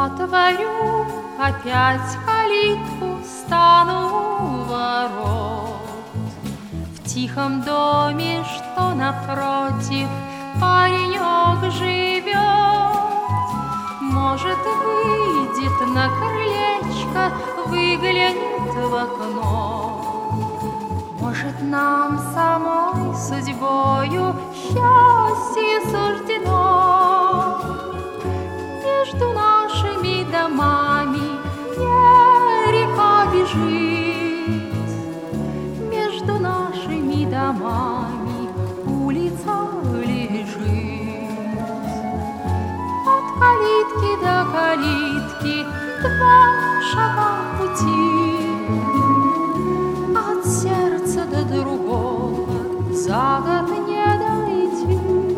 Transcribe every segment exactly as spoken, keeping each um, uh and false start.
Отворю опять калитку, стану у ворот. В тихом доме, что напротив, паренек живет. Может, выйдет на крылечко, выглянет в окно. Может, нам самой судьбою счастье суждено. Между нашими домами не река бежит, между нашими домами улица лежит. От калитки до калитки два шага пути, от сердца до другого за год не дойти.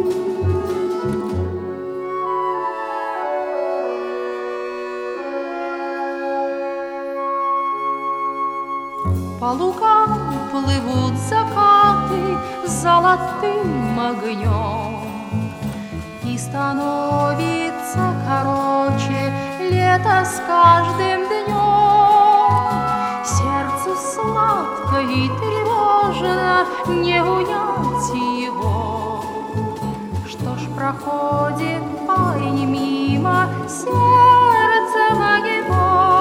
По лугам плывут закаты золотым огнем, и становится короче лето с каждым днем. Сердцу сладко и тревожно, не унять его. Что ж, проходит парень мимо сердца моего.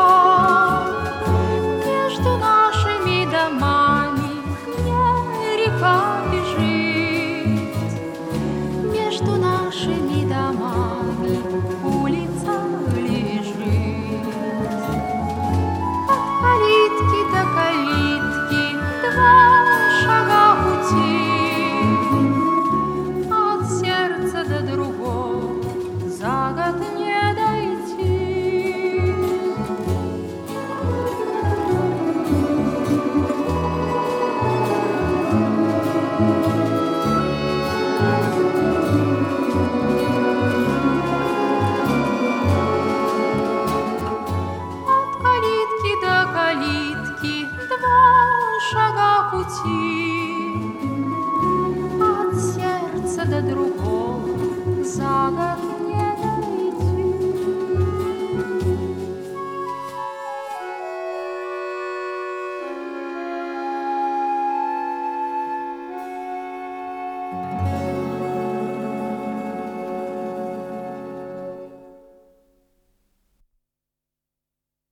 Между нашими домами не река бежит, между нашими домами улица лежит. От калитки до калитки два шага пути, от сердца до другого за год не дойти. От калитки до калитки два шага пути.